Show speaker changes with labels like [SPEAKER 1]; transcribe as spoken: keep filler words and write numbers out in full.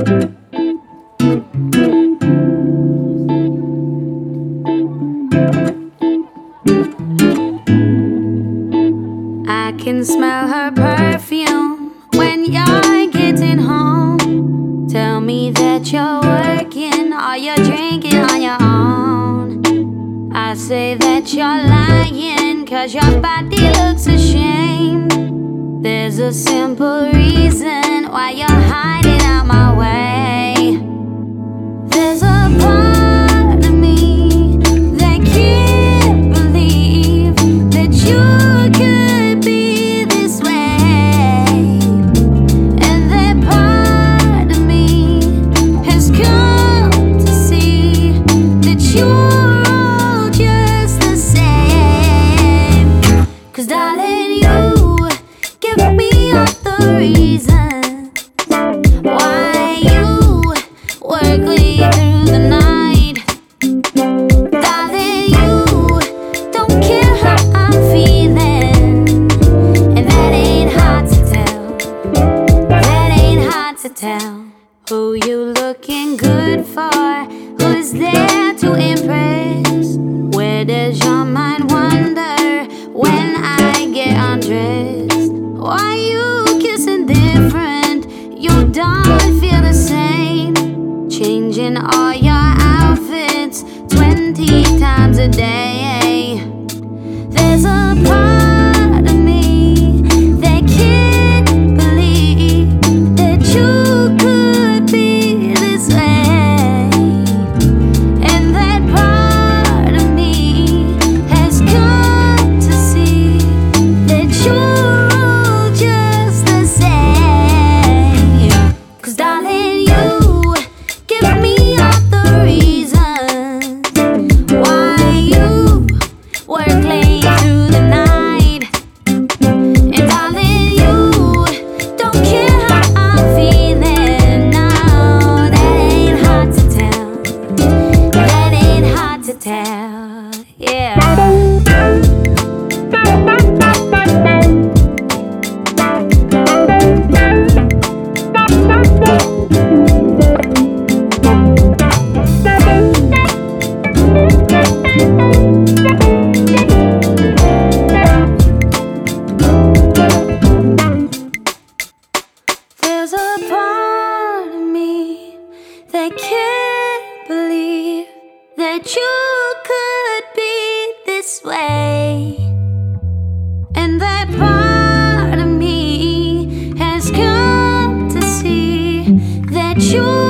[SPEAKER 1] I can smell her perfume when you're getting home. Tell me that you're working or you're drinking on your own. I say that you're lying cause your body looks ashamed. There's a simple reason why you're hiding out my way. There's a part of me that can't believe that you could be this way. And that part of me has come to see that you're all just the same. Cause darling, you give me all the reasons why you work late through the night. Darling, you don't care how I'm feeling, and that ain't hard to tell. That ain't hard to tell. Who you looking good for? Who's there to impress? Where does your mind wander when I get undressed? Why you kissing different? You don't feel the same. Changing all your outfits twenty times a day. There's a part of me that can't believe that you could be this way. And that part of me has come to see that you're all just the same. Cause darling, you give me all the reasons why you work late through the night. And darling, you don't care how I'm feeling. No, that ain't hard to tell. That ain't hard to tell. Yeah. There's a part of me that can't believe that you could be this way. And that part of me has come to see that you